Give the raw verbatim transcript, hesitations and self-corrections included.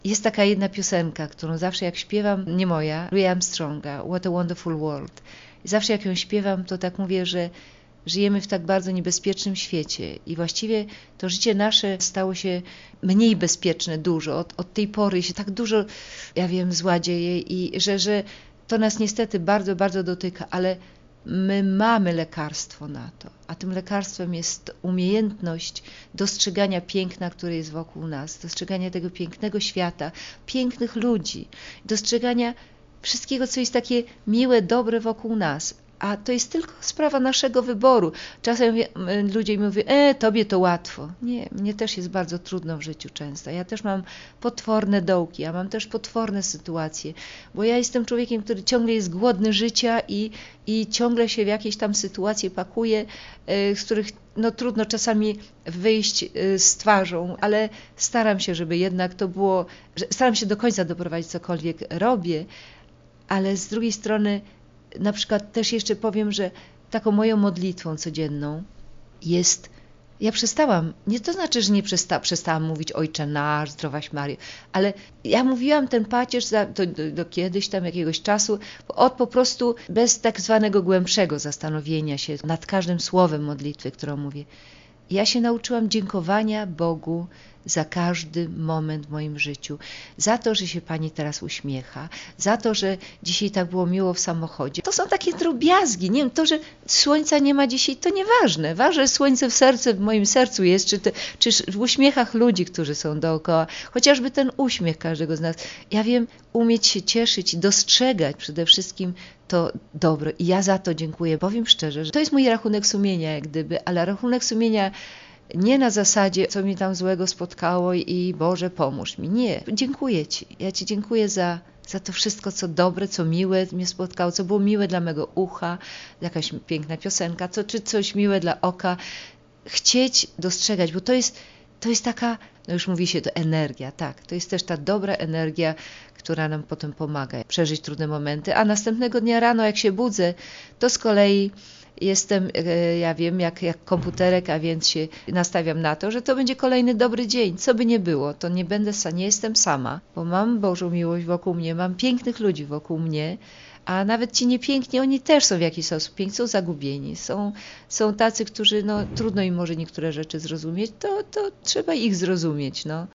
Jest taka jedna piosenka, którą zawsze jak śpiewam, nie moja, Louis Armstronga, What a Wonderful World. I zawsze jak ją śpiewam, to tak mówię, że żyjemy w tak bardzo niebezpiecznym świecie i właściwie to życie nasze stało się mniej bezpieczne dużo. Od, od tej pory się tak dużo, ja wiem, zła dzieje i że, że to nas niestety bardzo, bardzo dotyka, ale my mamy lekarstwo na to, a tym lekarstwem jest umiejętność dostrzegania piękna, które jest wokół nas, dostrzegania tego pięknego świata, pięknych ludzi, dostrzegania wszystkiego, co jest takie miłe, dobre wokół nas. A to jest tylko sprawa naszego wyboru. Czasem ludzie mówią, e, tobie to łatwo. Nie, mnie też jest bardzo trudno w życiu często. Ja też mam potworne dołki, ja mam też potworne sytuacje, bo ja jestem człowiekiem, który ciągle jest głodny życia i, i ciągle się w jakieś tam sytuacje pakuje, z których no, trudno czasami wyjść z twarzą, ale staram się, żeby jednak to było, staram się do końca doprowadzić cokolwiek robię, ale z drugiej strony na przykład też jeszcze powiem, że taką moją modlitwą codzienną jest, ja przestałam, nie to znaczy, że nie przesta, przestałam mówić Ojcze nasz, zdrowaś Maryjo, ale ja mówiłam ten pacierz do, do, do kiedyś tam jakiegoś czasu, od po prostu bez tak zwanego głębszego zastanowienia się nad każdym słowem modlitwy, którą mówię. Ja się nauczyłam dziękowania Bogu za każdy moment w moim życiu. Za to, że się Pani teraz uśmiecha, za to, że dzisiaj tak było miło w samochodzie. To są takie drobiazgi. Nie wiem, to, że słońca nie ma dzisiaj, to nieważne. Ważne, że słońce w sercu, w moim sercu jest, czy, te, czy w uśmiechach ludzi, którzy są dookoła. Chociażby ten uśmiech każdego z nas. Ja wiem, umieć się cieszyć i dostrzegać przede wszystkim to dobro. I ja za to dziękuję. Powiem szczerze, że to jest mój rachunek sumienia, jak gdyby, ale rachunek sumienia nie na zasadzie, co mi tam złego spotkało i Boże, pomóż mi. Nie, dziękuję Ci. Ja Ci dziękuję za, za to wszystko, co dobre, co miłe mnie spotkało, co było miłe dla mego ucha, jakaś piękna piosenka, co, czy coś miłe dla oka. Chcieć dostrzegać, bo to jest, to jest taka, no już mówi się to energia, tak, to jest też ta dobra energia, która nam potem pomaga przeżyć trudne momenty, a następnego dnia rano, jak się budzę, to z kolei jestem, ja wiem, jak, jak komputerek, a więc się nastawiam na to, że to będzie kolejny dobry dzień, co by nie było, to nie będę, nie jestem sama, bo mam Bożą miłość wokół mnie, mam pięknych ludzi wokół mnie, a nawet ci niepiękni, oni też są w jakiś sposób piękni, są zagubieni, są, są tacy, którzy, no trudno im może niektóre rzeczy zrozumieć, to, to trzeba ich zrozumieć, no.